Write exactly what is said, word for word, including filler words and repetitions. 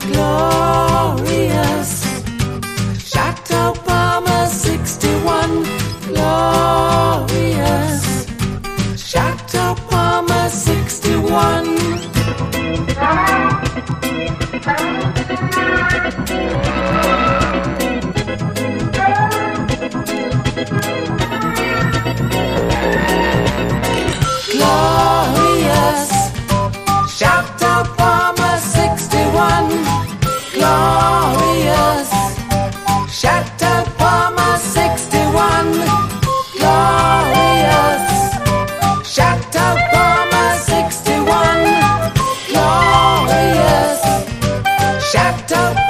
Glorious. Chateau Palmer sixty-one. Glorious. Chateau Palmer sixty-one. Glorious. Chateau Palmer sixty-one. Glorious. Chateau Palmer sixty-one. Glorious. Chateau Palmer sixty-one. Glorious. Chateau